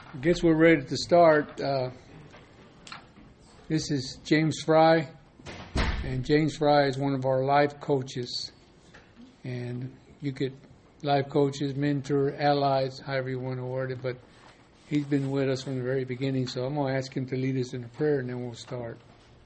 I guess we're ready to start. This is James Fry, and James Fry is one of our life coaches. And you could, life coaches, mentor, allies, however you want to word it, but he's been with us from the very beginning, so I'm going to ask him to lead us in a prayer, and then we'll start.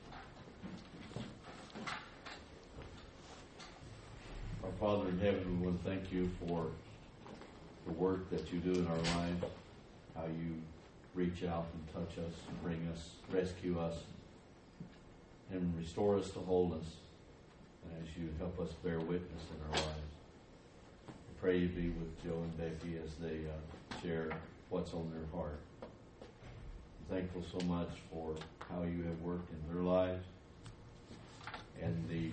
Our Father in heaven, we want to thank you for the work that you do in our lives, how you reach out and touch us, and bring us, rescue us, and restore us to wholeness as you help us bear witness in our lives. I pray you be with Joe and Becky as they share what's on their heart. I'm thankful so much for how you have worked in their lives and the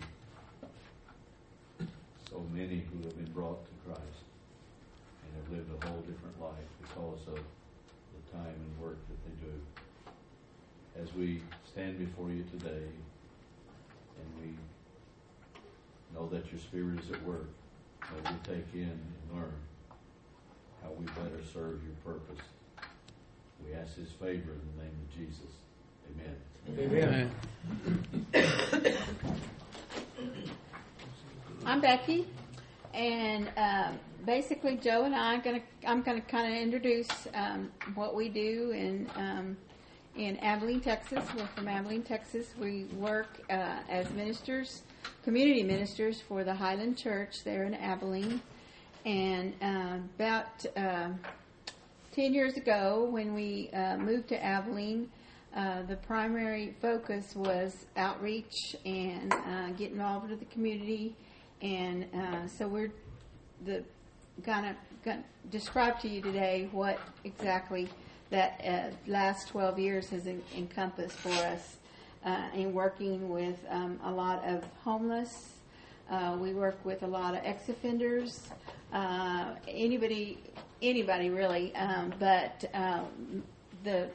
so many who have been brought to Christ and have lived a whole different life because of the time and work that they do. As we stand before you today and we know that your Spirit is at work, that we take in and learn how we better serve your purpose. We ask this favor in the name of Jesus. Amen. Amen. I'm Becky, and basically Joe and I'm going to kind of introduce what we do in Abilene, Texas. We're from Abilene, Texas. We work as ministers, community ministers for the Highland Church there in Abilene. And about 10 years ago, when we moved to Abilene, the primary focus was outreach and get involved with the community. And so we're going to describe to you today what exactly that last 12 years has encompassed for us in working with a lot of homeless. We work with a lot of ex-offenders, anybody really, but the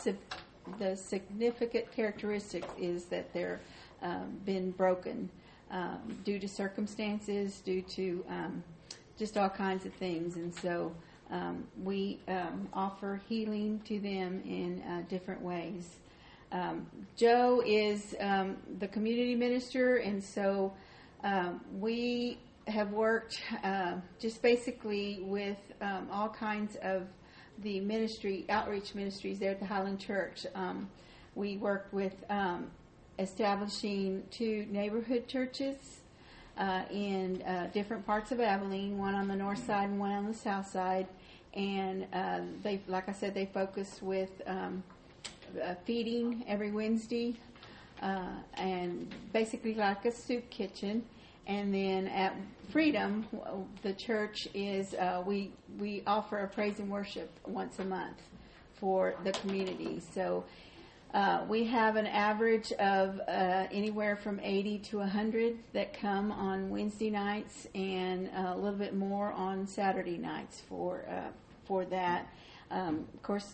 significant characteristic is that they're been broken due to circumstances, due to just all kinds of things. And so we offer healing to them in different ways. Joe is the community minister, and so we have worked just basically with all kinds of the ministry, outreach ministries there at the Highland Church. We worked with establishing 2 neighborhood churches in different parts of Abilene, one on the north side and one on the south side. And they, like I said, they focus with feeding every Wednesday and basically like a soup kitchen. And then at Freedom, the church is, we offer a praise and worship once a month for the community. So we have an average of anywhere from 80 to 100 that come on Wednesday nights, and a little bit more on Saturday nights for that. Of course,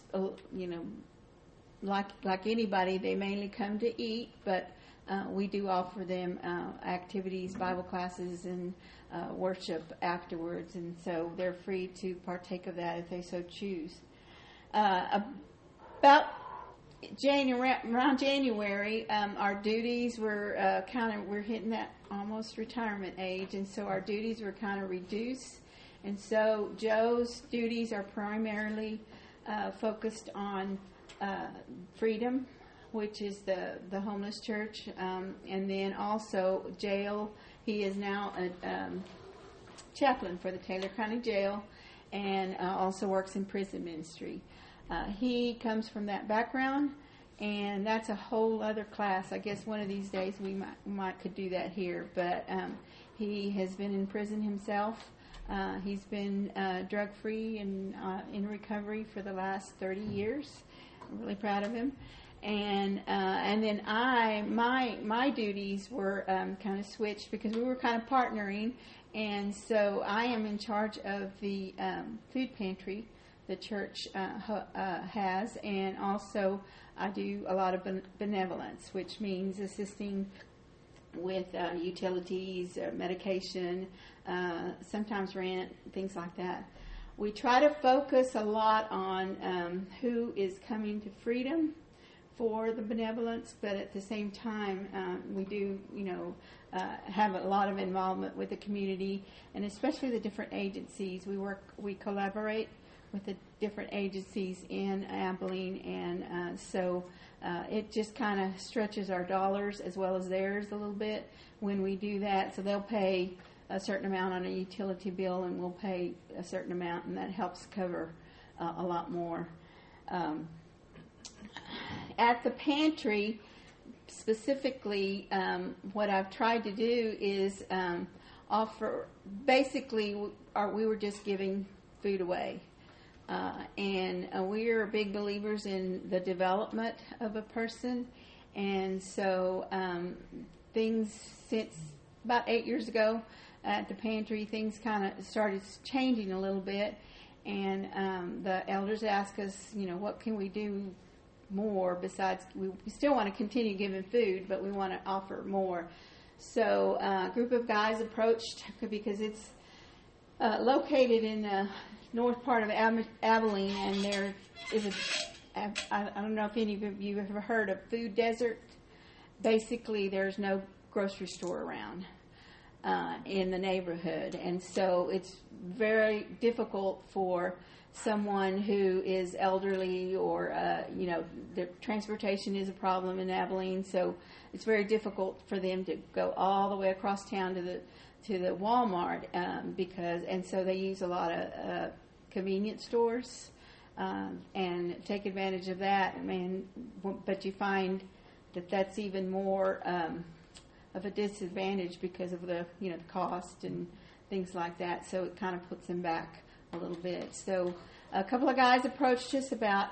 like anybody, they mainly come to eat, but we do offer them activities, Bible classes, and worship afterwards, and so they're free to partake of that if they so choose. About around January, our duties were we're hitting that almost retirement age, and so our duties were kind of reduced. And so Joe's duties are primarily focused on Freedom, which is the homeless church, and then also jail. He is now a chaplain for the Taylor County Jail, and also works in prison ministry. He comes from that background, and that's a whole other class. I guess one of these days we might could do that here. But he has been in prison himself. He's been drug-free and in recovery for the last 30 years. I'm really proud of him. And then my duties were kind of switched because we were kind of partnering. And so I am in charge of the food pantry the church has, and also I do a lot of benevolence, which means assisting with utilities, medication, sometimes rent, things like that. We try to focus a lot on who is coming to Freedom for the benevolence, but at the same time, we do, have a lot of involvement with the community, and especially the different agencies. We collaborate with the different agencies in Abilene, and so it just kind of stretches our dollars as well as theirs a little bit when we do that. So they'll pay a certain amount on a utility bill, and we'll pay a certain amount, and that helps cover a lot more. At the pantry, specifically, what I've tried to do is offer, basically, we were just giving food away. And we are big believers in the development of a person. And so things, since about 8 years ago at the pantry, things kind of started changing a little bit. And the elders asked us, what can we do more besides, we still want to continue giving food, but we want to offer more. So a group of guys approached, because it's located in the north part of Abilene, and there is I don't know if any of you have ever heard of food desert. Basically, there's no grocery store around in the neighborhood, and so it's very difficult for someone who is elderly, or the transportation is a problem in Abilene, so it's very difficult for them to go all the way across town to the Walmart, and so they use a lot of convenience stores and take advantage of that. But you find that that's even more of a disadvantage because of the cost and things like that. So it kind of puts them back a little bit. So a couple of guys approached us about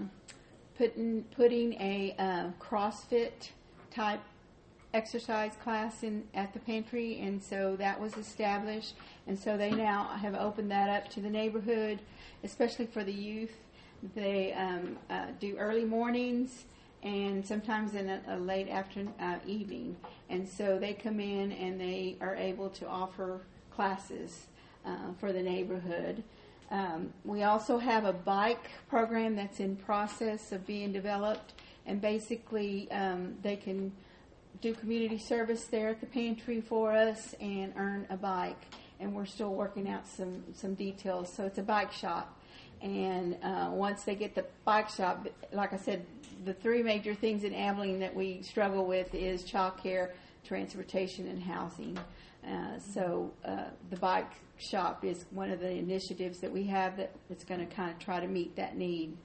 putting a CrossFit type exercise class at the pantry, and so that was established, and so they now have opened that up to the neighborhood, especially for the youth. They do early mornings and sometimes in a late afternoon, evening, and so they come in and they are able to offer classes for the neighborhood. We also have a bike program that's in process of being developed, and basically they can do community service there at the pantry for us and earn a bike, and we're still working out some details. So it's a bike shop, and once they get the bike shop, like I said, the three major things in Abilene that we struggle with is child care, transportation, and housing. So the bike shop is one of the initiatives that we have that's going to kind of try to meet that need.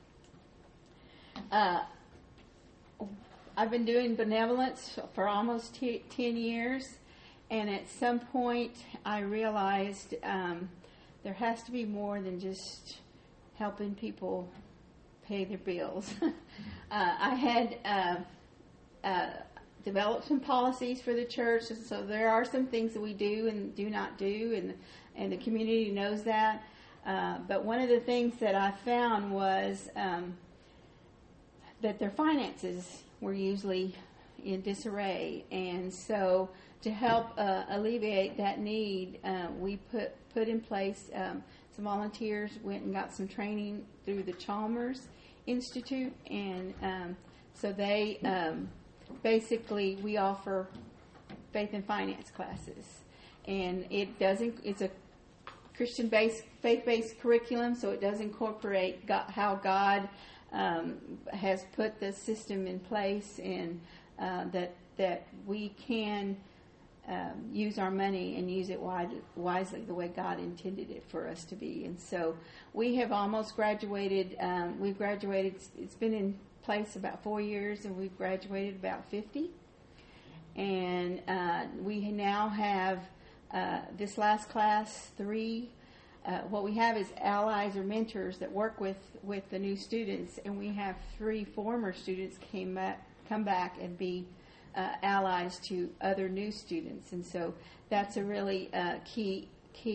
I've been doing benevolence for almost 10 years, and at some point I realized there has to be more than just helping people pay their bills. I had developed some policies for the church, and so there are some things that we do and do not do, and the community knows that. But one of the things that I found was that their finances were usually in disarray, and so to help alleviate that need, we put in place some volunteers went and got some training through the Chalmers Institute, and so they basically we offer faith and finance classes, and it's a Christian-based, faith-based curriculum, so it does incorporate how God has put the system in place, and that we can use our money and use it wisely the way God intended it for us to be. And so we have almost graduated. We've graduated. It's been in place about 4 years, and we've graduated about 50. And we now have this last class 3. What we have is allies or mentors that work with the new students, and we have 3 former students come back and be allies to other new students, and so that's a really key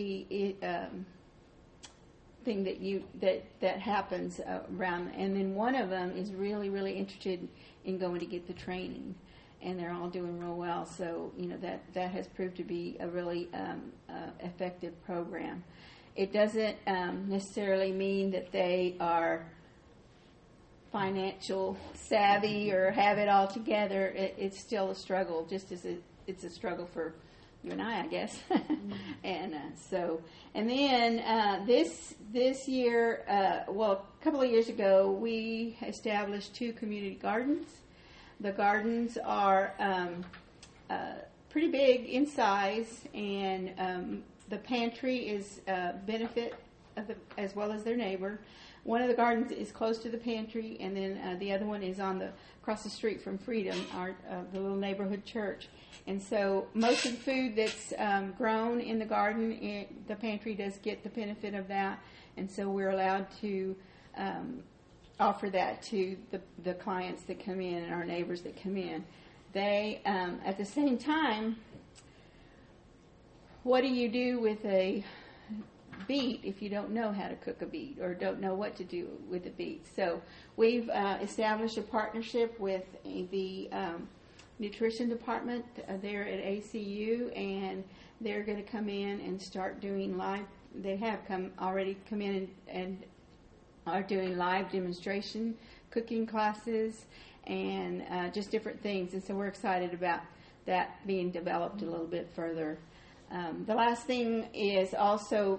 thing that happens around. And then one of them is really interested in going to get the training, and they're all doing real well. So that has proved to be a really effective program. it doesn't necessarily mean that they are financial savvy or have it all together. It's still a struggle, just as it's a struggle for you and I guess. And then this year, a couple of years ago, we established 2 community gardens. The gardens are pretty big in size, and the pantry is a benefit as well as their neighbor. One of the gardens is close to the pantry, and then the other one is across the street from Freedom, the little neighborhood church. And so most of the food that's grown in the garden, the pantry does get the benefit of that, and so we're allowed to offer that to the clients that come in and our neighbors that come in. They, at the same time, what do you do with a beet if you don't know how to cook a beet or don't know what to do with a beet? So we've established a partnership with the nutrition department there at ACU, and they're going to come in and start doing live. They have already come in and are doing live demonstration cooking classes and just different things. And so we're excited about that being developed a little bit further. The last thing is also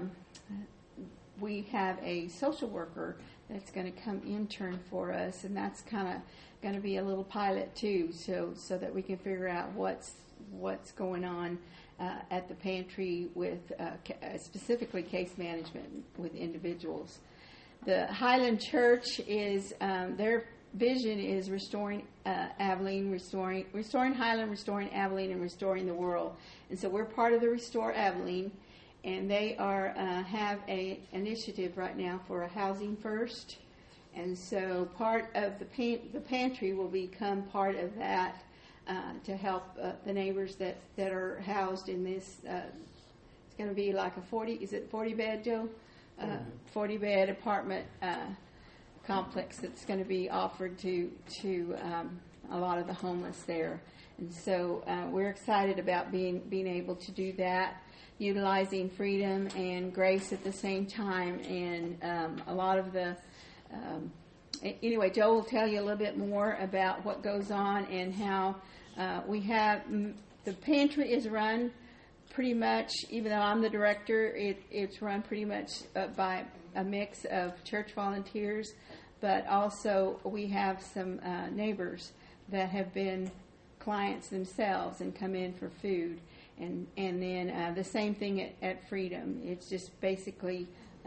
we have a social worker that's going to come intern for us, and that's kind of going to be a little pilot too, so that we can figure out what's going on at the pantry with specifically case management with individuals. The Highland Church is their vision is restoring Abilene, restoring Highland, restoring Abilene, and restoring the world. And so we're part of the Restore Abilene, and they have a initiative right now for a housing first. And so part of the pantry will become part of that to help the neighbors that are housed in this. It's going to be like a 40 bed, Joe? 40 bed apartment complex that's going to be offered to a lot of the homeless there. And so we're excited about being able to do that, utilizing freedom and grace at the same time. And a lot of the anyway, Joe will tell you a little bit more about what goes on and how we have the pantry is run pretty much, even though I'm the director, it's run pretty much by a mix of church volunteers, but also we have some neighbors that have been clients themselves and come in for food. And then the same thing at Freedom. It's just basically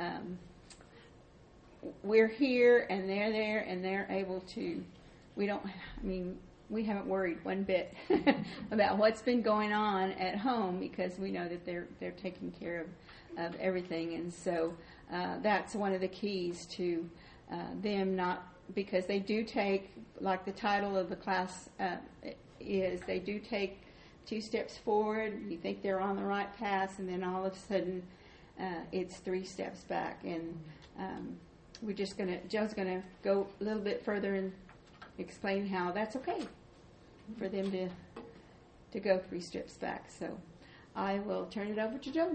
we're here and they're there and they're able to, we haven't worried one bit about what's been going on at home because we know that they're taking care of everything. And so that's one of the keys to them not, because they do take, like the title of the class is, they do take 2 steps forward, you think they're on the right path, and then all of a sudden it's 3 steps back. And Joe's gonna go a little bit further and explain how that's okay for them to go 3 steps back. So I will turn it over to Joe.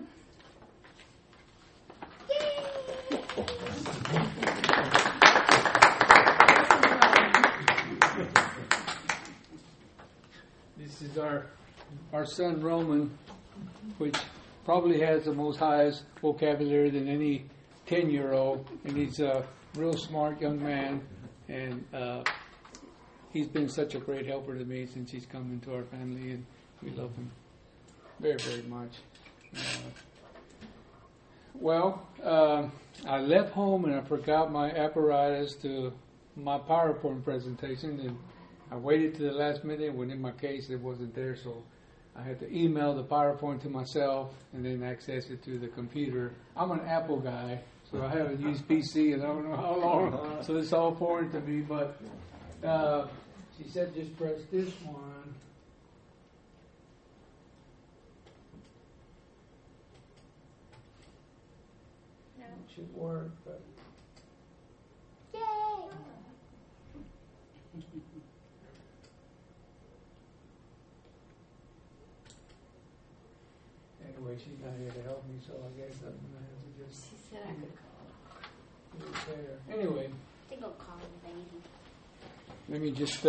This is our son Roman, which probably has the most highest vocabulary than any 10-year-old, and he's a real smart young man, and he's been such a great helper to me since he's come into our family, and we love him very, very much. I left home and I forgot my apparatus to my PowerPoint presentation, and I waited to the last minute when in my case it wasn't there, so I had to email the PowerPoint to myself and then access it to the computer. I'm an Apple guy, so I haven't used PC and I don't know how long, so it's all foreign to me, but she said just press this one. No. It should work, but... Yay! Anyway, she's not here to help me, so I guess I'm going to have to She said I could call. Anyway, I think I'll call the baby. let me just,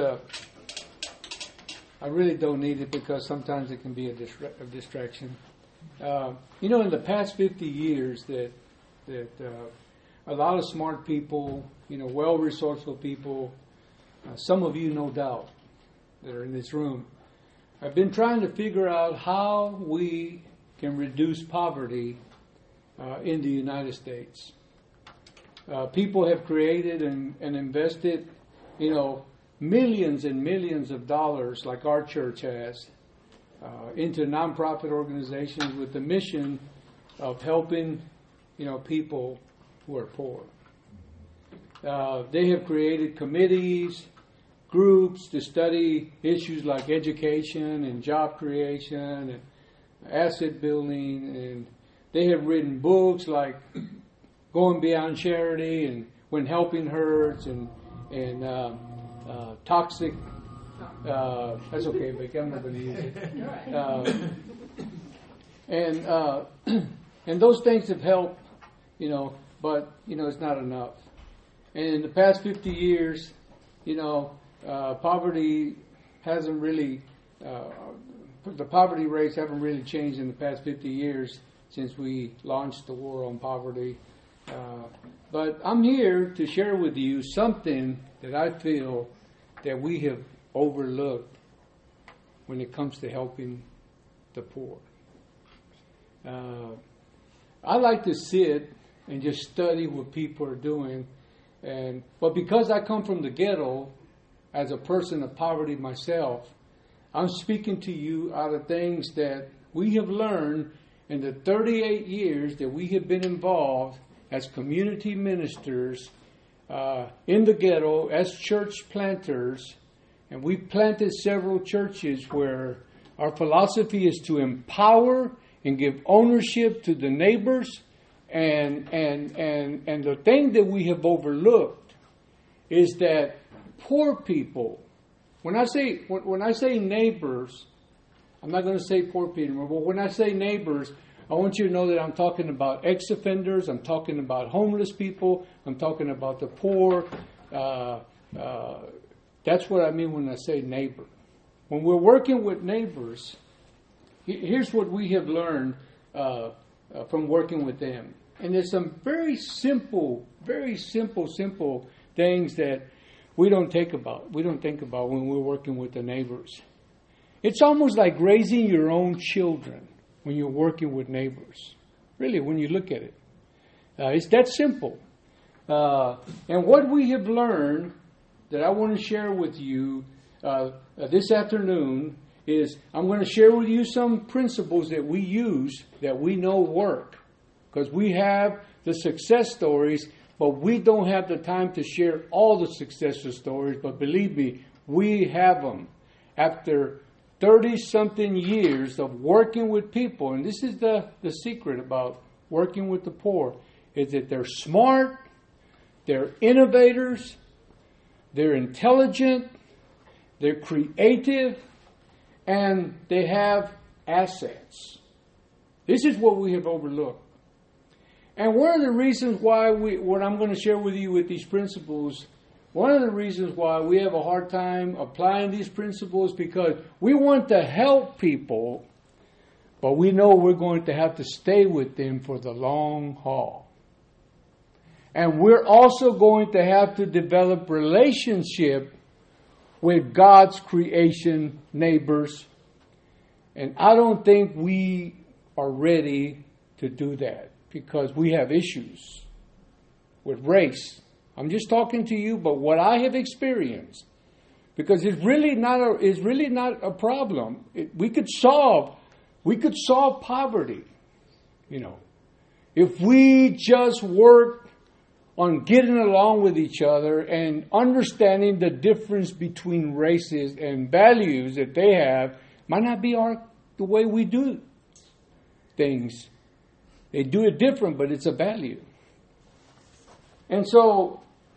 I really don't need it because sometimes it can be a distraction. In the past 50 years that a lot of smart people, well-resourceful people, some of you no doubt that are in this room, have been trying to figure out how we can reduce poverty in the United States. People have created and invested, millions and millions of dollars, like our church has, into nonprofit organizations with the mission of helping, people who are poor. They have created committees, groups to study issues like education and job creation and asset building, and they have written books like Going Beyond Charity and When Helping Hurts and Toxic. That's okay, Vic. I'm not going to use it. And those things have helped, but it's not enough. And in the past 50 years, poverty hasn't really, the poverty rates haven't really changed in the past 50 years since we launched the war on poverty. But I'm here to share with you something that I feel that we have overlooked when it comes to helping the poor. I like to sit and just study what people are doing, but because I come from the ghetto as a person of poverty myself, I'm speaking to you out of things that we have learned in the 38 years that we have been involved as community ministers in the ghetto, as church planters. And we've planted several churches where our philosophy is to empower and give ownership to the neighbors. And the thing that we have overlooked is that poor people, when I say neighbors, I'm not going to say poor people, but when I say neighbors, I want you to know that I'm talking about ex-offenders, I'm talking about homeless people, I'm talking about the poor. That's what I mean when I say neighbor. When we're working with neighbors, here's what we have learned from working with them. And there's some very simple things that we don't think about when we're working with the neighbors. It's almost like raising your own children when you're working with neighbors. Really, when you look at it. It's that simple. And what we have learned that I want to share with you this afternoon is I'm going to share with you some principles that we use that we know work. Because we have the success stories, but we don't have the time to share all the success stories. But believe me, we have them. After 30-something years of working with people, and this is the secret about working with the poor, is that they're smart, they're innovators, they're intelligent, they're creative, and they have assets. This is what we have overlooked. And one of the reasons why what I'm going to share with you with these principles, one of the reasons why we have a hard time applying these principles, because we want to help people, but we know we're going to have to stay with them for the long haul. And we're also going to have to develop relationship with God's creation neighbors. And I don't think we are ready to do that because we have issues with race. I'm just talking to you about what I have experienced, because it's really not a problem. We could solve poverty, if we just work on getting along with each other and understanding the difference between races and values that they have. Might not be the way we do things. They do it different, but it's a value. And so,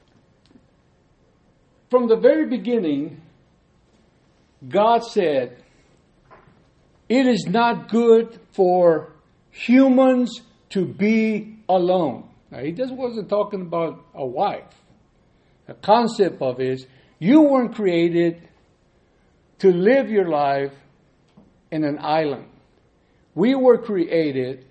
from the very beginning, God said, it is not good for humans to be alone. Now, he just wasn't talking about a wife. The concept of it is you weren't created to live your life in an island. We were created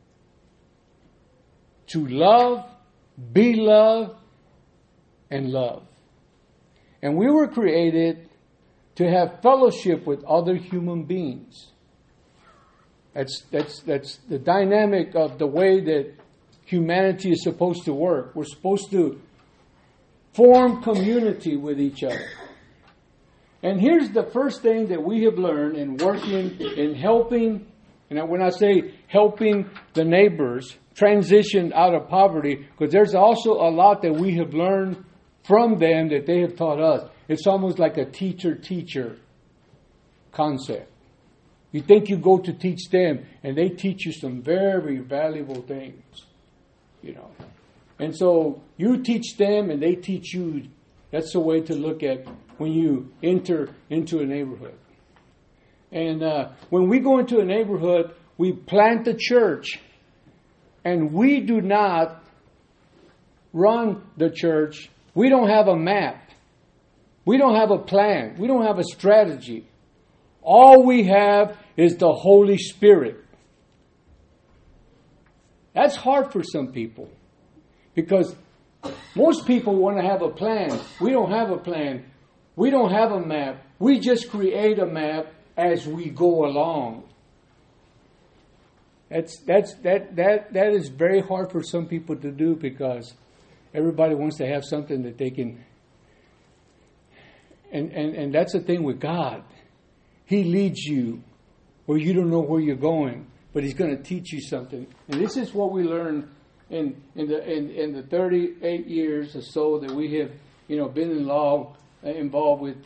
to love, be loved, and love. And we were created to have fellowship with other human beings. That's the dynamic of the way that humanity is supposed to work. We're supposed to form community with each other. And here's the first thing that we have learned in working, in helping, and when I say helping the neighbors transition out of poverty, because there's also a lot that we have learned from them that they have taught us. It's almost like a teacher-teacher concept. You think you go to teach them, and they teach you some very valuable things, you know. And so you teach them, and they teach you. That's the way to look at when you enter into a neighborhood. And when we go into a neighborhood, we plant the church, and we do not run the church. We don't have a map. We don't have a plan. We don't have a strategy. All we have is the Holy Spirit. That's hard for some people because most people want to have a plan. We don't have a plan. We don't have a map. We just create a map as we go along. That is very hard for some people to do because everybody wants to have something that they can. And that's the thing with God. He leads you where you don't know where you're going, but He's going to teach you something. And this is what we learned in the 38 years or so that we have, been involved with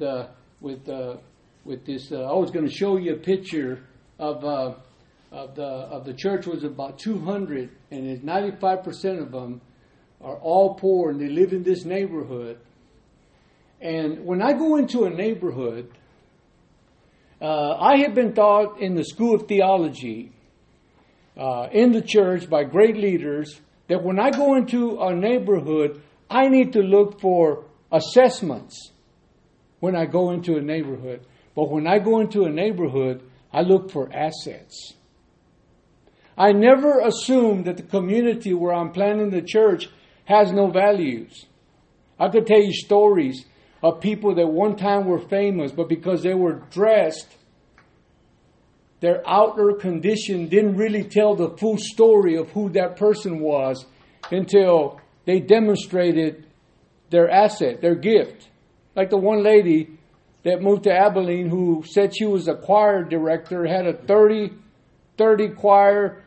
this. I was going to show you a picture of the church. Was about 200, and 95% of them are all poor, and they live in this neighborhood. And when I go into a neighborhood, I have been taught in the School of Theology, in the church by great leaders, that when I go into a neighborhood, I need to look for assessments when I go into a neighborhood. But when I go into a neighborhood, I look for assets. I never assume that the community where I'm planting the church has no values. I could tell you stories of people that one time were famous, but because they were dressed, their outer condition didn't really tell the full story of who that person was until they demonstrated their asset, their gift. Like the one lady that moved to Abilene who said she was a choir director, had a 30 choir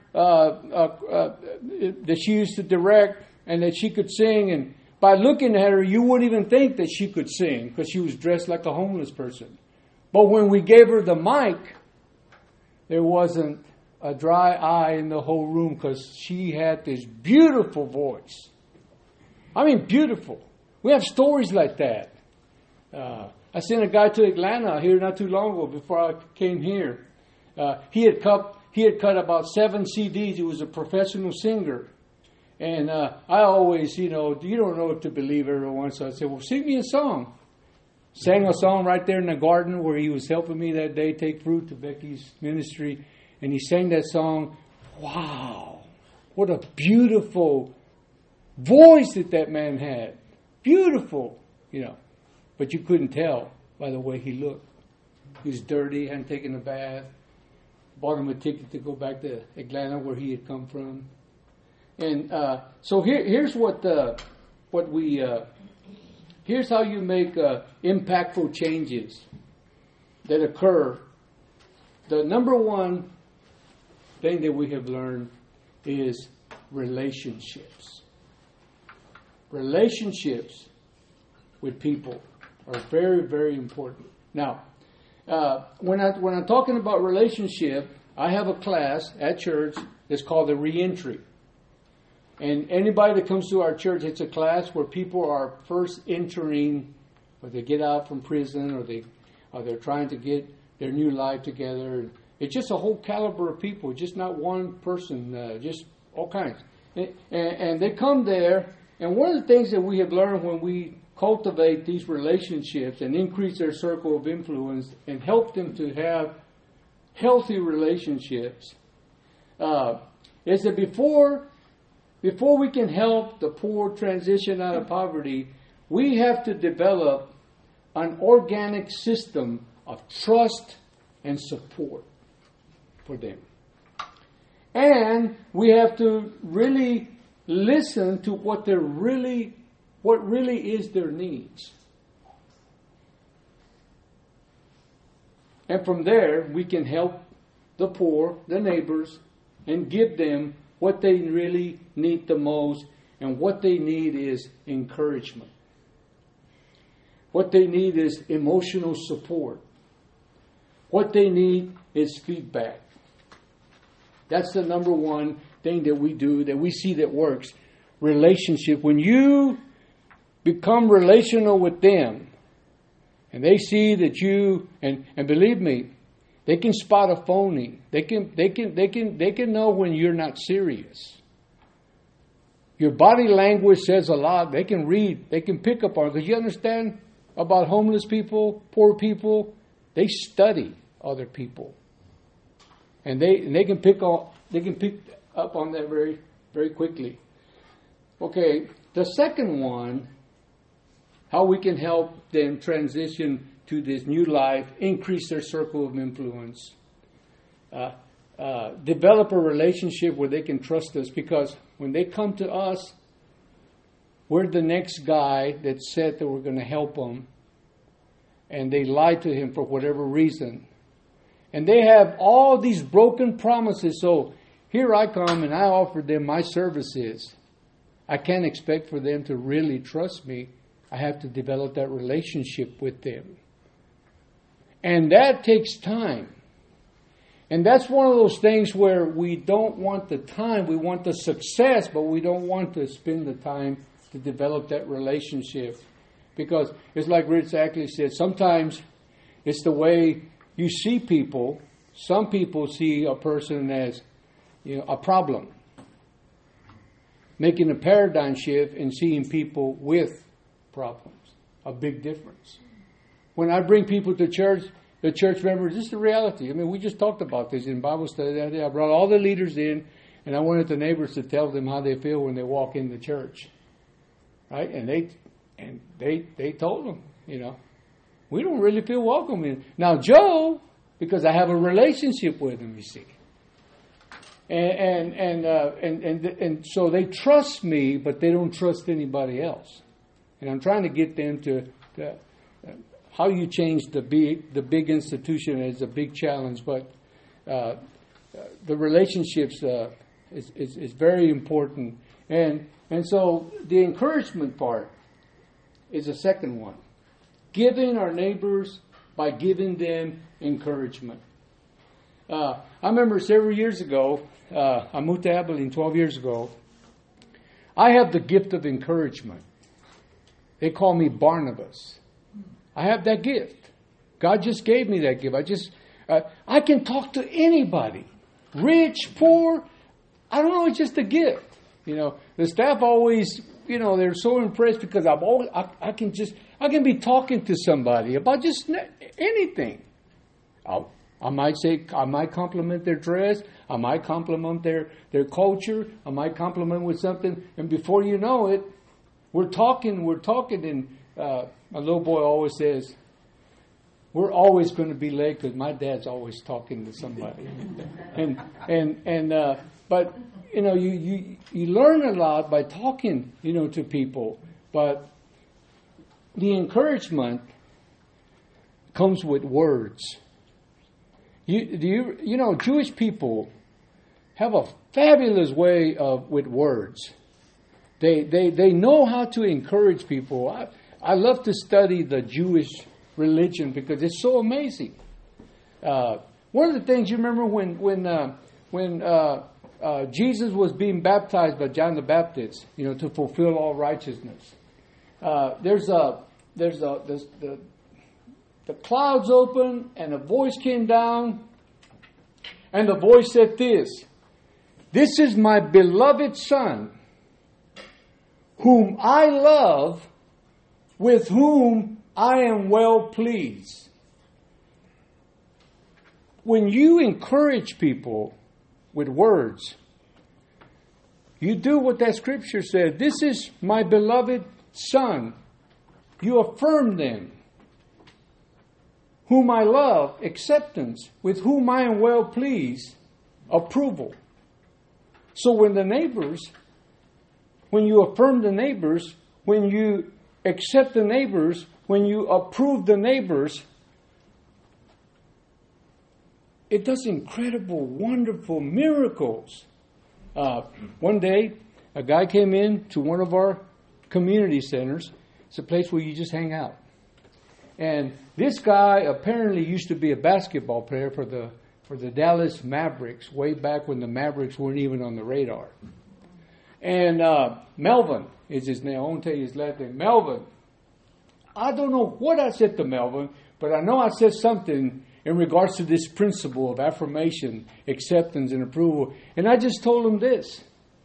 that she used to direct, and that she could sing. And by looking at her, you wouldn't even think that she could sing because she was dressed like a homeless person. But when we gave her the mic, there wasn't a dry eye in the whole room because she had this beautiful voice. I mean, beautiful. We have stories like that. I sent a guy to Atlanta here not too long ago before I came here. He had cut about 7 CDs. He was a professional singer. And I always, you don't know what to believe everyone. So I said, well, sing me a song. Sang a song right there in the garden where he was helping me that day take fruit to Becky's ministry. And he sang that song. Wow. What a beautiful voice that man had. Beautiful, But you couldn't tell by the way he looked. He was dirty, hadn't taken a bath. Bought him a ticket to go back to Atlanta where he had come from. And so here's here's how you make impactful changes that occur. The number one thing that we have learned is relationships. Relationships with people are very, very important. Now, when I'm talking about relationship, I have a class at church that's called the Reentry. And anybody that comes to our church, it's a class where people are first entering, or they get out from prison, or they're trying to get their new life together. It's just a whole caliber of people, just not one person, just all kinds. And they come there, and one of the things that we have learned when we cultivate these relationships and increase their circle of influence and help them to have healthy relationships is that before we can help the poor transition out of poverty, we have to develop an organic system of trust and support for them. And we have to really listen to what really is their needs. And from there, we can help the poor, the neighbors, and give them what they really need the most. And what they need is encouragement. What they need is emotional support. What they need is feedback. That's the number one thing that we do, that we see that works. Relationship. When you become relational with them, and they see that you, and believe me, they can spot a phony. They can know when you're not serious. Your body language says a lot. They can read. They can pick up on it. Because you understand about homeless people, poor people, they study other people, and they can pick up on that very, very quickly. Okay, the second one, how we can help them transition to this new life, increase their circle of influence, develop a relationship where they can trust us, because when they come to us, we're the next guy that said that we're going to help them, and they lied to him for whatever reason. And they have all these broken promises. So here I come and I offer them my services. I can't expect for them to really trust me. I have to develop that relationship with them. And that takes time. And that's one of those things where we don't want the time. We want the success, but we don't want to spend the time to develop that relationship. Because it's like Rich actually said, sometimes it's the way you see people. Some people see a person as, a problem. Making a paradigm shift and seeing people with problems. A big difference. When I bring people to church, the church members, this is the reality. I mean, we just talked about this in Bible study that day. I brought all the leaders in, and I wanted the neighbors to tell them how they feel when they walk in the church. Right? And they told them, we don't really feel welcome in. Now, Joe, because I have a relationship with him, you see. And so they trust me, but they don't trust anybody else. And I'm trying to get them to how you change the big institution is a big challenge, but the relationships is very important. And so the encouragement part is the second one. Giving our neighbors by giving them encouragement. I remember several years ago, I moved to Abilene 12 years ago. I have the gift of encouragement. They call me Barnabas. I have that gift. God just gave me that gift. I can talk to anybody, rich, poor. I don't know. It's just a gift. The staff always, they're so impressed because I can be talking to somebody about just anything. I might compliment their dress. I might compliment their culture. I might compliment with something, and before you know it, we're talking, and my little boy always says, "We're always going to be late because my dad's always talking to somebody." But you learn a lot by talking, to people. But the encouragement comes with words. Jewish people have a fabulous way with words. They know how to encourage people. I love to study the Jewish religion because it's so amazing. One of the things you remember when Jesus was being baptized by John the Baptist, to fulfill all righteousness. The clouds opened and a voice came down, and the voice said this: This is my beloved Son, whom I love, with whom I am well pleased. When you encourage people with words, you do what that scripture said. This is my beloved Son. You affirm them. Whom I love, acceptance. With whom I am well pleased, approval. So when the neighbors, when you affirm the neighbors, when you accept the neighbors, when you approve the neighbors, it does incredible, wonderful miracles. One day, a guy came in to one of our community centers. It's a place where you just hang out. And this guy apparently used to be a basketball player for the Dallas Mavericks, way back when the Mavericks weren't even on the radar. And Melvin is his name. I won't tell you his last name. Melvin. I don't know what I said to Melvin, but I know I said something in regards to this principle of affirmation, acceptance, and approval. And I just told him this.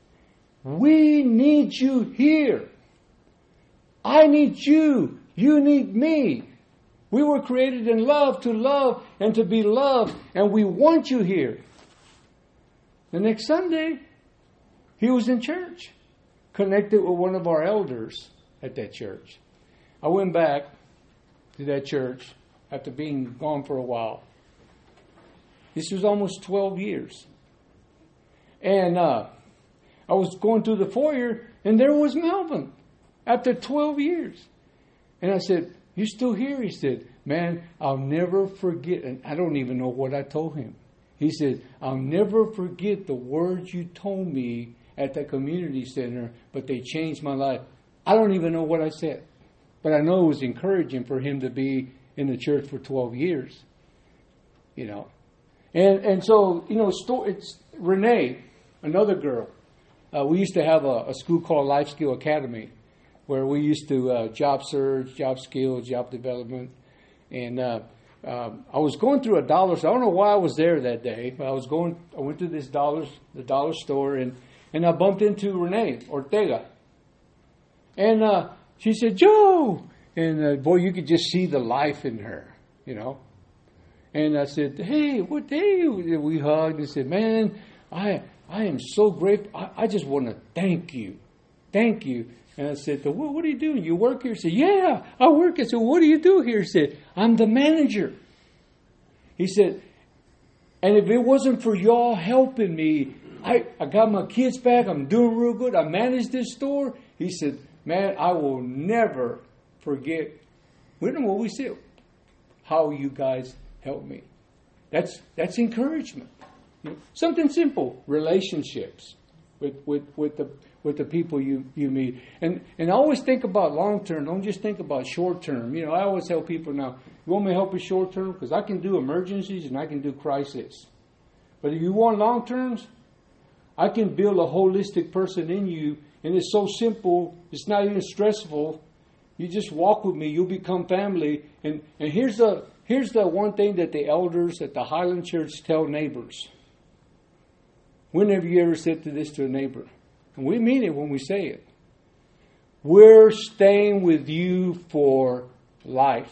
We need you here. I need you. You need me. We were created in love to love and to be loved, and we want you here. The next Sunday, he was in church, connected with one of our elders at that church. I went back to that church after being gone for a while. This was almost 12 years. And I was going through the foyer, and there was Melvin after 12 years. And I said, "You still here?" He said, "Man, I'll never forget." And I don't even know what I told him. He said, "I'll never forget the words you told me at the community center, but they changed my life." I don't even know what I said. But I know it was encouraging for him to be in the church for 12 years. You know. And so, you know, it's Renee, another girl. We used to have a school called Life Skill Academy, where we used to job search, job skills, job development. And I was going through a dollar store. I don't know why I was there that day, but I went to the dollar store, and I bumped into Renee Ortega. And she said, "Joe!" And boy, you could just see the life in her, you know. And I said, "Hey, what day?" We hugged and said, "Man, I am so grateful. I just want to thank you. Thank you." And I said, "Well, what are you doing? You work here?" He said, "Yeah, I work." I said, "What do you do here?" He said, "I'm the manager." He said, "And if it wasn't for y'all helping me, I got my kids back. I'm doing real good. I manage this store." He said, "Man, I will never forget." We don't know what we said. How you guys helped me. That's encouragement. You know, something simple. Relationships with the people you meet. And always think about long term. Don't just think about short term. You know, I always tell people now, you want me to help you short term? Because I can do emergencies and I can do crisis. But if you want long terms, I can build a holistic person in you. And it's so simple. It's not even stressful. You just walk with me. You'll become family. And here's the one thing that the elders at the Highland Church tell neighbors. When have you ever said this to a neighbor? And we mean it when we say it. We're staying with you for life.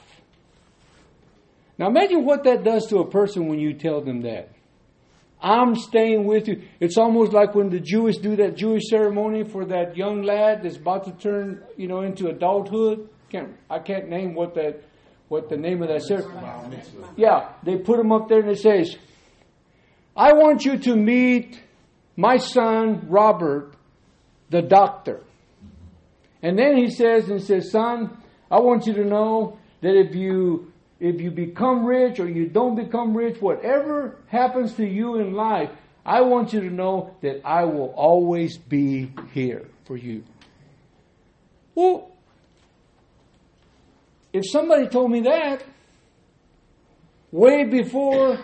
Now imagine what that does to a person when you tell them that. I'm staying with you. It's almost like when the Jewish do that Jewish ceremony for that young lad that's about to turn, you know, into adulthood. I can't name what the name of that ceremony. Yeah, they put him up there and it says, "I want you to meet my son Robert, the doctor." And then he says, "Son, I want you to know that if you become rich or you don't become rich, whatever happens to you in life, I want you to know that I will always be here for you." Well, if somebody told me that way before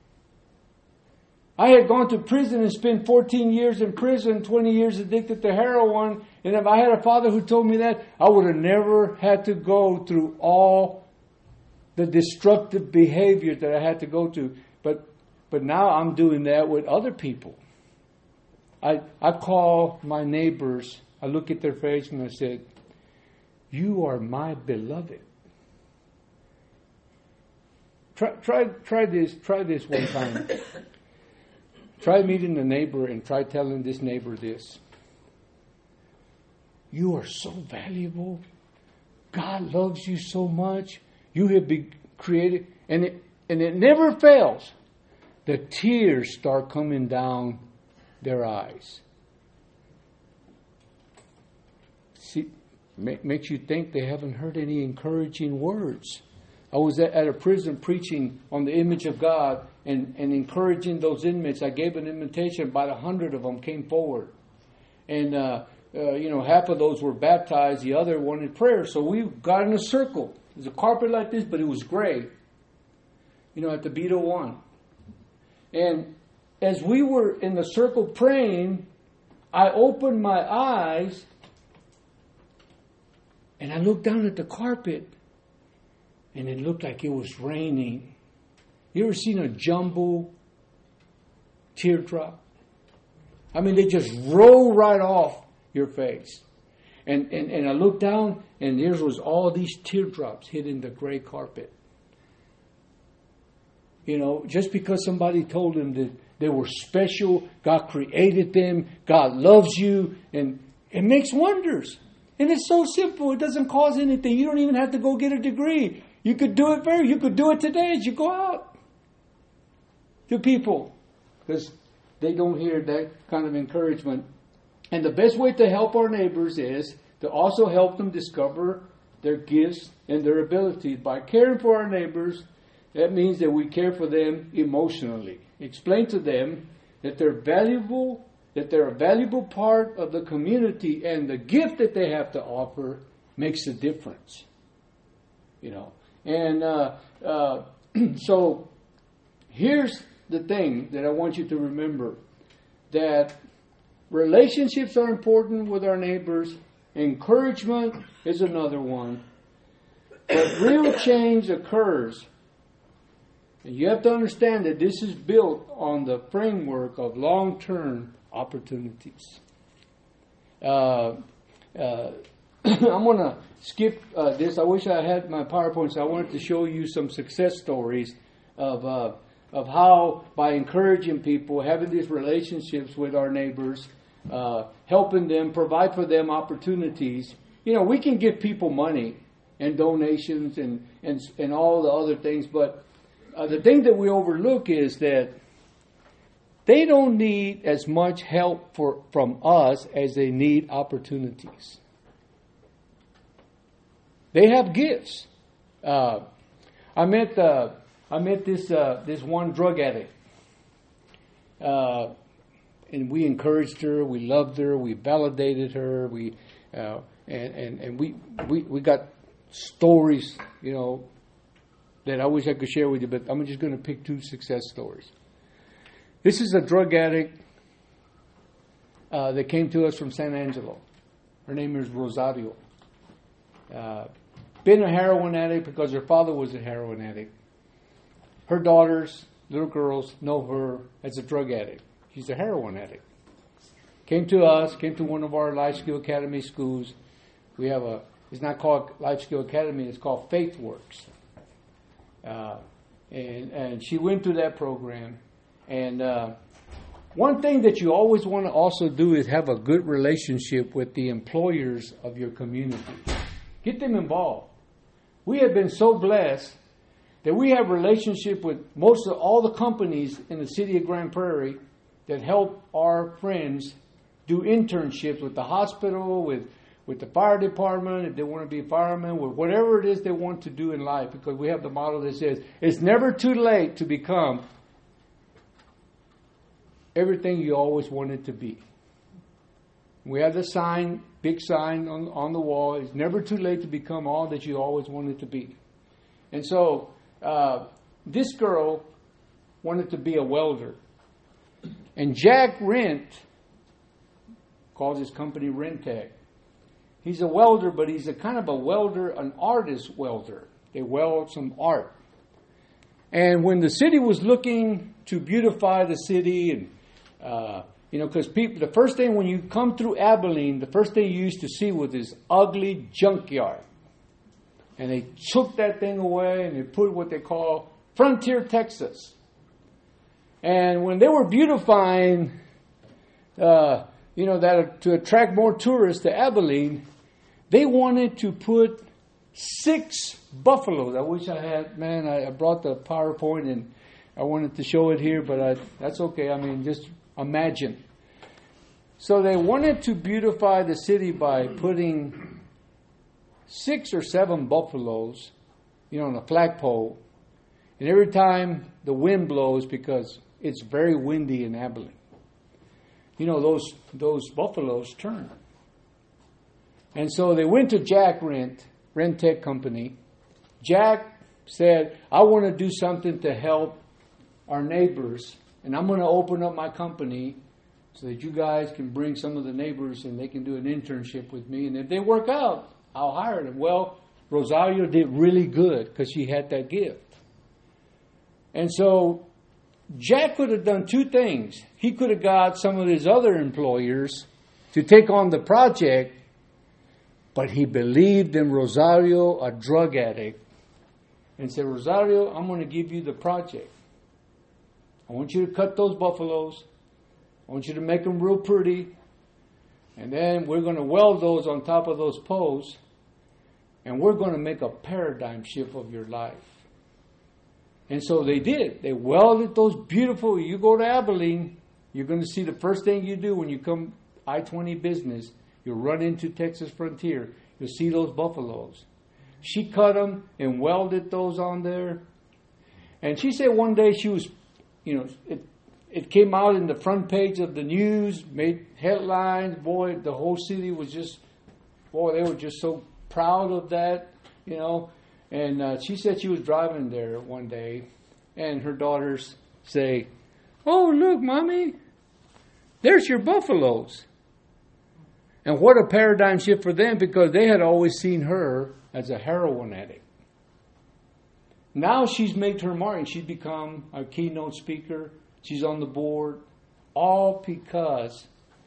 I had gone to prison and spent 14 years in prison, 20 years addicted to heroin, and if I had a father who told me that, I would have never had to go through all the destructive behavior that I had to go to. But now I'm doing that with other people. I call my neighbors, I look at their face and I said, you are my beloved. Try this one time. Try meeting a neighbor and try telling this neighbor this. You are so valuable. God loves you so much. You have been created. And it never fails. The tears start coming down their eyes. See, makes you think they haven't heard any encouraging words. I was at a prison preaching on the image of God and encouraging those inmates. I gave an invitation. About 100 of them came forward. And, half of those were baptized. The other wanted prayer. So we got in a circle. There's a carpet like this, but it was gray. At the Beto 1. And as we were in the circle praying, I opened my eyes and I looked down at the carpet and it looked like it was raining. You ever seen a jumbo teardrop? I mean, they just roll right off your face. And I looked down and there was all these teardrops hitting the gray carpet. Just because somebody told them that they were special, God created them, God loves you, and it makes wonders. And it's so simple, it doesn't cost anything. You don't even have to go get a degree. You could do it today as you go out to people. Because they don't hear that kind of encouragement. And the best way to help our neighbors is to also help them discover their gifts and their abilities. By caring for our neighbors, that means that we care for them emotionally. Explain to them that they're valuable, that they're a valuable part of the community, and the gift that they have to offer makes a difference. And so here's the thing that I want you to remember, that relationships are important with our neighbors. Encouragement is another one. But real change occurs. And you have to understand that this is built on the framework of long-term opportunities. I'm going to skip this. I wish I had my PowerPoint, so I wanted to show you some success stories of how, by encouraging people, having these relationships with our neighbors, helping them, provide for them opportunities. We can give people money and donations and all the other things, but the thing that we overlook is that they don't need as much help from us as they need opportunities. They have gifts. I met this one drug addict, and we encouraged her. We loved her. We validated her. We got stories, that I wish I could share with you, but I'm just going to pick 2 success stories. This is a drug addict that came to us from San Angelo. Her name is Rosario. Been a heroin addict because her father was a heroin addict. Her daughters, little girls, know her as a drug addict. She's a heroin addict. Came to us, came to one of our Life Skill Academy schools. We have it's not called Life Skill Academy, it's called FaithWorks. And she went through that program. And one thing that you always want to also do is have a good relationship with the employers of your community. Get them involved. We have been so blessed that we have relationship with most of all the companies in the city of Grand Prairie that help our friends do internships with the hospital, with the fire department, if they want to be a fireman, with whatever it is they want to do in life, because we have the model that says it's never too late to become everything you always wanted to be. We have the sign, big sign on the wall, it's never too late to become all that you always wanted to be. And so this girl wanted to be a welder. And Jack Rent calls his company Rentec. He's a welder, but he's a kind of a welder, an artist welder. They weld some art. And when the city was looking to beautify the city and You know, because people, the first thing when you come through Abilene, the first thing you used to see was this ugly junkyard. And they took that thing away and they put what they call Frontier, Texas. And when they were beautifying, that to attract more tourists to Abilene, they wanted to put 6 buffaloes. I wish I had, I brought the PowerPoint and I wanted to show it here, but that's okay. I mean, just imagine. So they wanted to beautify the city by putting 6 or 7 buffaloes, on a flagpole. And every time the wind blows, because it's very windy in Abilene, those buffaloes turn. And so they went to Jack Rentec Company. Jack said, I want to do something to help our neighbors, and I'm going to open up my company so that you guys can bring some of the neighbors and they can do an internship with me. And if they work out, I'll hire them. Well, Rosario did really good because she had that gift. And so Jack could have done 2 things. He could have got some of his other employers to take on the project, but he believed in Rosario, a drug addict, and said, Rosario, I'm going to give you the project. I want you to cut those buffaloes. I want you to make them real pretty. And then we're going to weld those on top of those poles. And we're going to make a paradigm shift of your life. And so they did. They welded those beautiful. You go to Abilene, you're going to see the first thing you do when you come I-20 business. You'll run into Texas Frontier. You'll see those buffaloes. She cut them and welded those on there. And she said one day she was, it came out in the front page of the news, made headlines. Boy, the whole city was they were just so proud of that, And she said she was driving there one day, and her daughters say, oh, look, Mommy, there's your buffaloes. And what a paradigm shift for them, because they had always seen her as a heroin addict. Now she's made her mark, and she's become a keynote speaker. She's on the board, all because,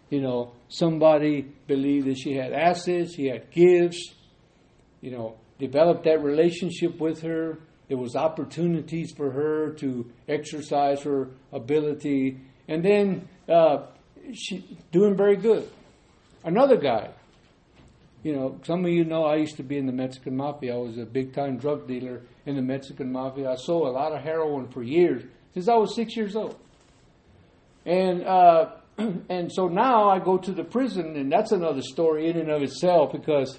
somebody believed that she had assets, she had gifts, developed that relationship with her. There was opportunities for her to exercise her ability. And then she doing very good. Another guy, some of you know I used to be in the Mexican Mafia. I was a big-time drug dealer in the Mexican Mafia. I sold a lot of heroin for years, since I was 6 years old. And so now I go to the prison, and that's another story in and of itself, because,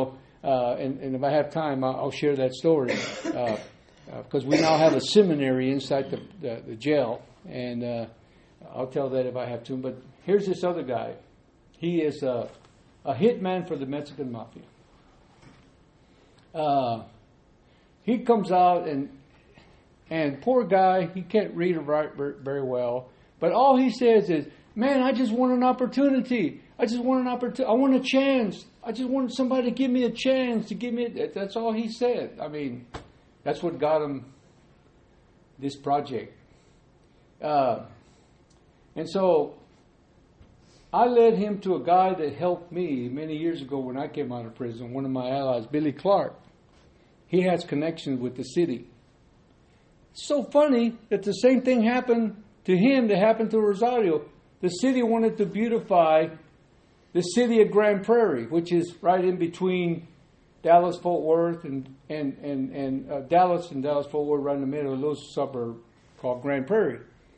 and if I have time, I'll share that story. Because we now have a seminary inside the jail, and I'll tell that if I have to. But here's this other guy. He is a hitman for the Mexican Mafia. He comes out, and poor guy, he can't read or write very well. But all he says is, man, I just want an opportunity. I want a chance. I just want somebody to give me a chance, to give me... That's all he said. I mean, that's what got him this project. And so I led him to a guy that helped me many years ago when I came out of prison, one of my allies, Billy Clark. He has connections with the city. It's so funny that the same thing happened to him that happened to Rosario. The city wanted to beautify the city of Grand Prairie, which is right in between Dallas-Fort Worth and Dallas and Dallas-Fort Worth, right in the middle of a little suburb called Grand Prairie.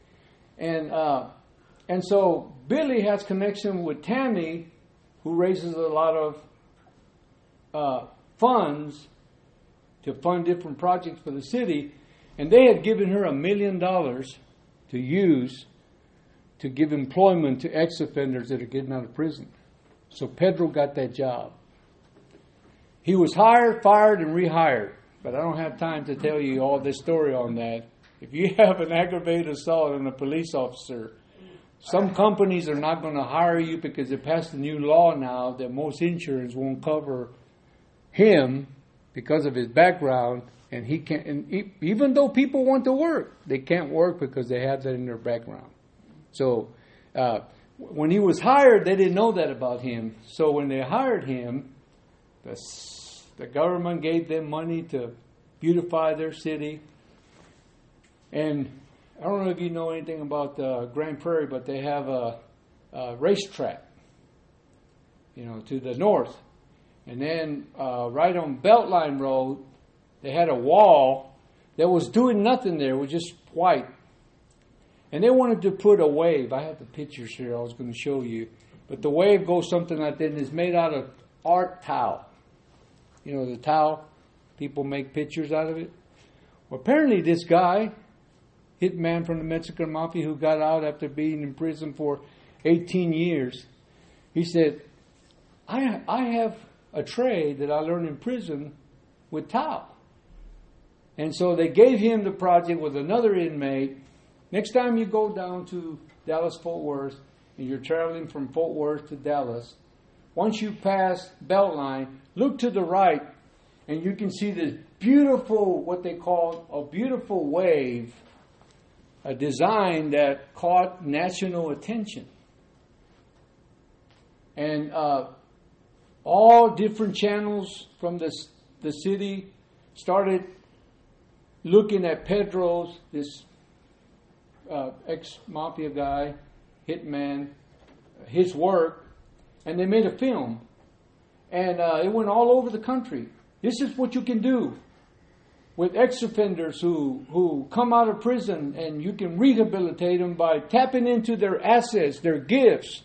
And so Billy has connection with Tammy, who raises a lot of funds to fund different projects for the city. And they had given her $1 million to use to give employment to ex-offenders that are getting out of prison. So Pedro got that job. He was hired, fired, and rehired. But I don't have time to tell you all this story on that. If you have an aggravated assault on a police officer, some companies are not going to hire you because they passed a new law now that most insurance won't cover him because of his background. And he can't. And even though people want to work, they can't work because they have that in their background. So when he was hired, they didn't know that about him. So when they hired him, the government gave them money to beautify their city. And I don't know if you know anything about Grand Prairie, but they have a racetrack, to the north. And then right on Beltline Road, they had a wall that was doing nothing there. It was just white. And they wanted to put a wave. I have the pictures here I was going to show you. But the wave goes something like that, and it's made out of art towel. The towel, people make pictures out of it. Well, apparently this guy, hitman from the Mexican Mafia who got out after being in prison for 18 years, he said, I have a trade that I learned in prison with towel. And so they gave him the project with another inmate. Next time you go down to Dallas-Fort Worth, and you're traveling from Fort Worth to Dallas, once you pass Beltline, look to the right, and you can see this beautiful, what they call a beautiful wave, a design that caught national attention. And all different channels from the city started looking at Pedro's, this ex-mafia guy, hitman, his work, and they made a film. And it went all over the country. This is what you can do with ex-offenders who come out of prison, and you can rehabilitate them by tapping into their assets, their gifts,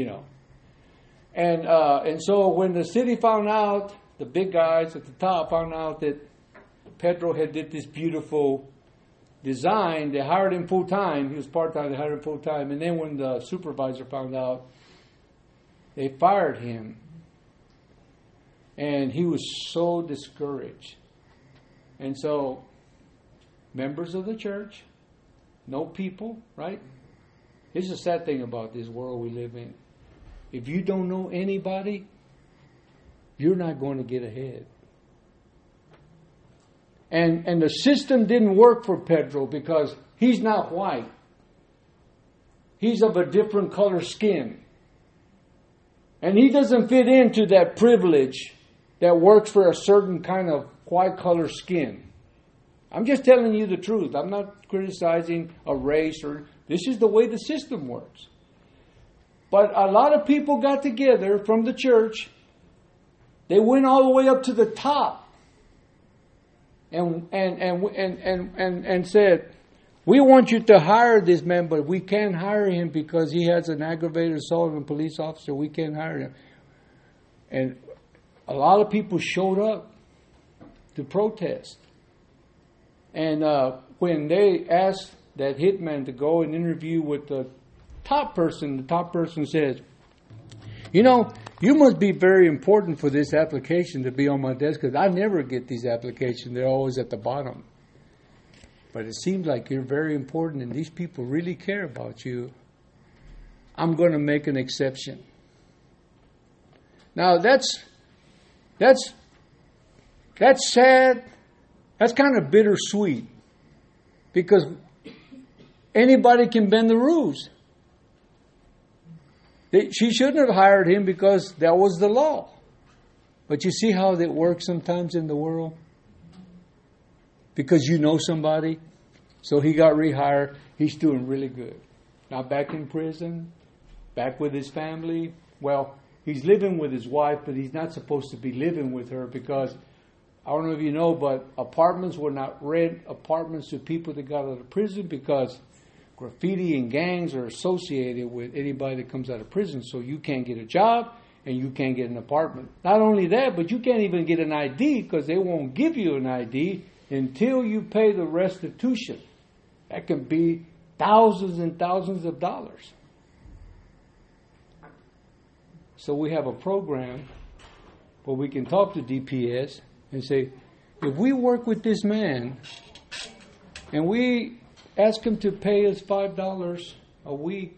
And so when the city found out, the big guys at the top found out that Pedro had did this beautiful design, they hired him full-time. He was part-time, they hired him full-time. And then when the supervisor found out, they fired him. And he was so discouraged. And so, members of the church, no people, right? Here's the sad thing about this world we live in. If you don't know anybody, you're not going to get ahead. And the system didn't work for Pedro because he's not white. He's of a different color skin. And he doesn't fit into that privilege that works for a certain kind of white color skin. I'm just telling you the truth. I'm not criticizing a race this is the way the system works. But a lot of people got together from the church. They went all the way up to the top and said, we want you to hire this man, but we can't hire him because he has an aggravated assault on a police officer. We can't hire him. And a lot of people showed up to protest. And when they asked that hitman to go and interview with the top person says, you must be very important for this application to be on my desk because I never get these applications. They're always at the bottom. But it seems like you're very important and these people really care about you. I'm going to make an exception. Now that's sad. That's kind of bittersweet because anybody can bend the rules. She shouldn't have hired him because that was the law. But you see how that works sometimes in the world? Because you know somebody. So he got rehired. He's doing really good. Now back in prison, back with his family. Well, he's living with his wife, but he's not supposed to be living with her because, I don't know if you know, but apartments were not rent apartments to people that got out of prison because graffiti and gangs are associated with anybody that comes out of prison. So you can't get a job and you can't get an apartment. Not only that, but you can't even get an ID because they won't give you an ID until you pay the restitution. That can be thousands and thousands of dollars. So we have a program where we can talk to DPS and say, if we work with this man and we ask him to pay us $5 a week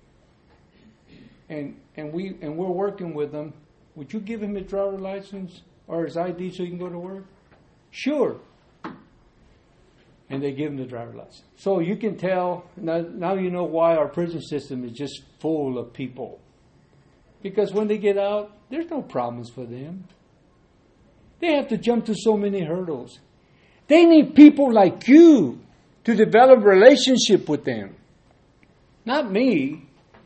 and we're working with him, would you give him his driver's license or his ID so he can go to work? Sure. And they give them the driver's license. So you can tell, now you know why our prison system is just full of people. Because when they get out, there's no problems for them. They have to jump through so many hurdles. They need people like you to develop a relationship with them. Not me.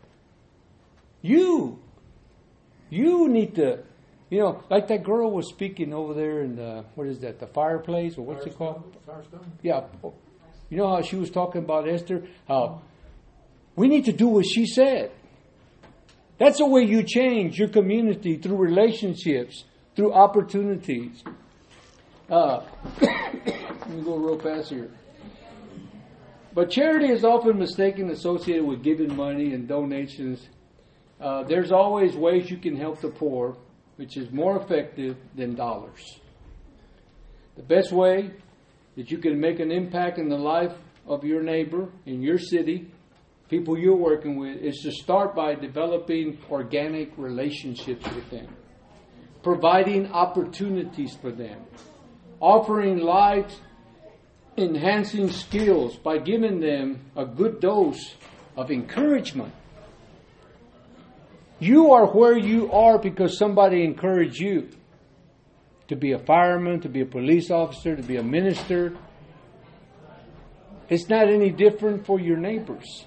You. You need to, like that girl was speaking over there in the, what is that, the fireplace, or what's it called? Firestone? Yeah. You know how she was talking about Esther? How we need to do what she said. That's the way you change your community, through relationships, through opportunities. Let me go real fast here. But charity is often mistaken associated with giving money and donations. There's always ways you can help the poor, which is more effective than dollars. The best way that you can make an impact in the life of your neighbor, in your city, people you're working with, is to start by developing organic relationships with them, providing opportunities for them, offering life-enhancing skills by giving them a good dose of encouragement. You are where you are because somebody encouraged you to be a fireman, to be a police officer, to be a minister. It's not any different for your neighbors.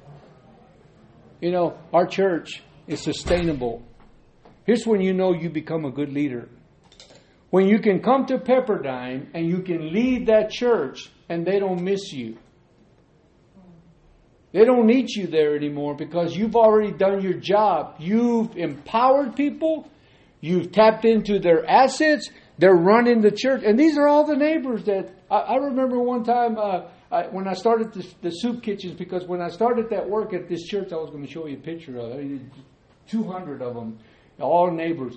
Our church is sustainable. Here's when you know you become a good leader. When you can come to Pepperdine and you can lead that church and they don't miss you. They don't need you there anymore because you've already done your job. You've empowered people. You've tapped into their assets. They're running the church. And these are all the neighbors that... I remember one time when I started the soup kitchens, because when I started that work at this church, I was going to show you a picture of it. 200 of them, all neighbors.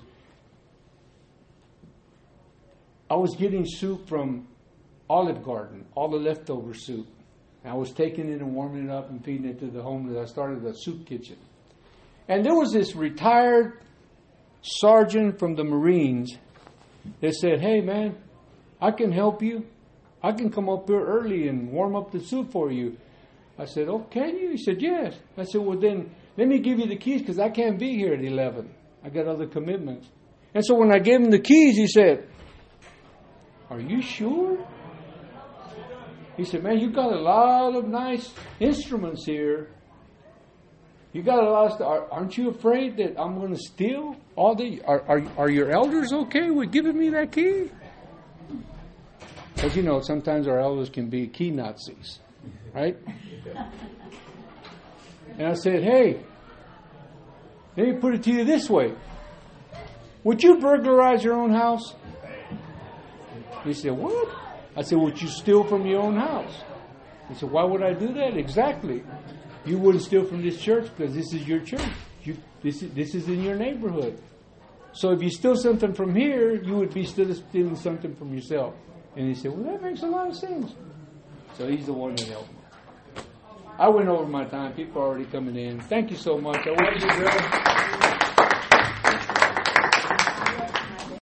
I was getting soup from Olive Garden, all the leftover soup. I was taking it and warming it up and feeding it to the homeless. I started a soup kitchen. And there was this retired sergeant from the Marines that said, "Hey, man, I can help you. I can come up here early and warm up the soup for you." I said, "Oh, can you?" He said, "Yes." I said, "Well, then let me give you the keys because I can't be here at 11. I got other commitments." And so when I gave him the keys, he said, "Are you sure?" He said, "Man, you got a lot of nice instruments here. You got a lot of stuff. Aren't you afraid that I'm going to steal all the... Are your elders okay with giving me that key?" Because, sometimes our elders can be key Nazis, right? And I said, "Hey, let me put it to you this way. Would you burglarize your own house?" He said, "What?" I said, "Would you steal from your own house?" He said, "Why would I do that?" "Exactly. You wouldn't steal from this church because this is your church. This is in your neighborhood. So if you steal something from here, you would be still stealing something from yourself." And he said, "Well, that makes a lot of sense." So he's the one that helped me. I went over my time. People are already coming in. Thank you so much. I wish you well.